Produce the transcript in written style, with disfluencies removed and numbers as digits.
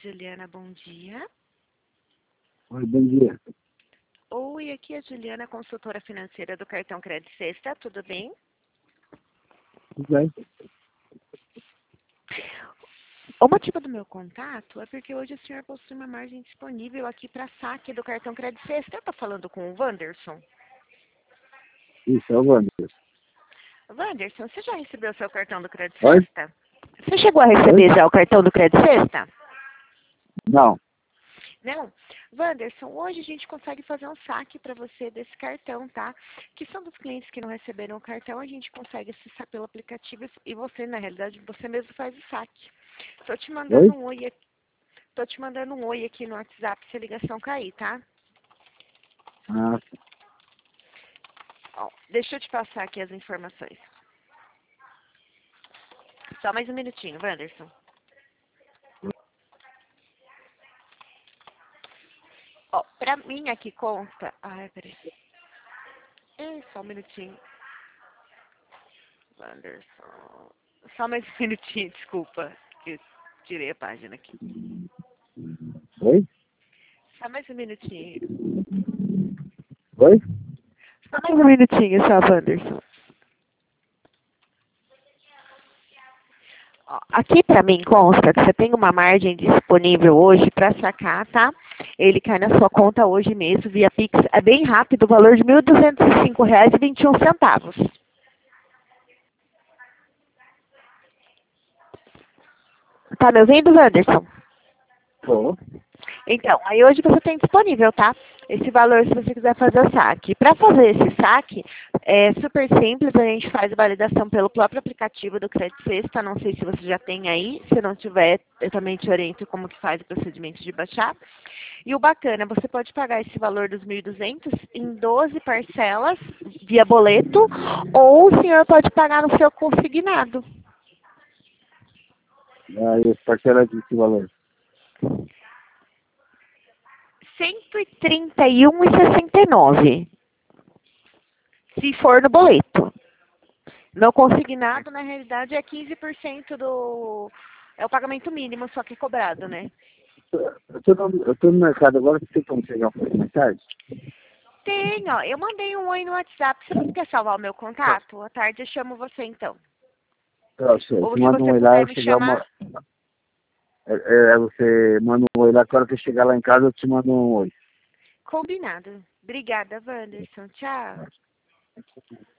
Juliana, bom dia. Oi, bom dia. Oi, aqui é a Juliana, consultora financeira do cartão Crédito Sexta, tudo bem? Tudo bem? O motivo do meu contato é porque hoje o senhor possui uma margem disponível aqui para saque do cartão Crédito Sexta. Eu estou falando com o Wanderson. Isso, é o Wander. Wanderson, você já recebeu o seu cartão do Crédito Oi? Sexta? Você chegou a receber já o cartão do Crédito Sexta? Não. Não? Wanderson, hoje a gente consegue fazer um saque para você desse cartão, tá? Que são dos clientes que não receberam o cartão, a gente consegue acessar pelo aplicativo e você, na realidade, você mesmo faz o saque. Tô te mandando Oi? um oi aqui. Tô te mandando um oi aqui no WhatsApp se a ligação cair, tá? Ah, Ó, deixa eu te passar aqui as informações. Só mais um minutinho, Wanderson. Ó, pra mim aqui consta... Ai, peraí. Só um minutinho. Wanderson. Só mais um minutinho, desculpa. Que eu tirei a página aqui. oi? Só mais um minutinho. Oi? Só mais um minutinho, só, Wanderson. Ó, aqui pra mim consta que você tem uma margem disponível hoje para sacar, tá? Ele cai na sua conta hoje mesmo, via Pix. É bem rápido, o valor de R$ 1.205,21. Tá me ouvindo, Wanderson? Tô. Então, aí hoje você tem disponível, tá? Esse valor se você quiser fazer o saque. Para fazer esse saque, é super simples, a gente faz a validação pelo próprio aplicativo do Crédito Sexta, não sei se você já tem aí, se não tiver, eu também te oriento como que faz o procedimento de baixar. E o bacana, você pode pagar esse valor dos 1.200 em 12 parcelas via boleto, ou o senhor pode pagar no seu consignado. Aí, parcela de que valor? R$ 131,69, se for no boleto. No consignado, na realidade, é 15% do... É o pagamento mínimo, só que é cobrado, né? Eu tô no mercado agora, você tem como chegar um pouco mais tarde? Tem, ó. Eu mandei um oi no WhatsApp. Se você quer salvar o meu contato, à tarde eu chamo você, então. Eu sei, Ou você se manda um você oi lá, puder eu me chegar chamar... uma... você manda um oi lá, quando eu chegar lá em casa, eu te mando um oi. Combinado. Obrigada, Wanderson. Tchau.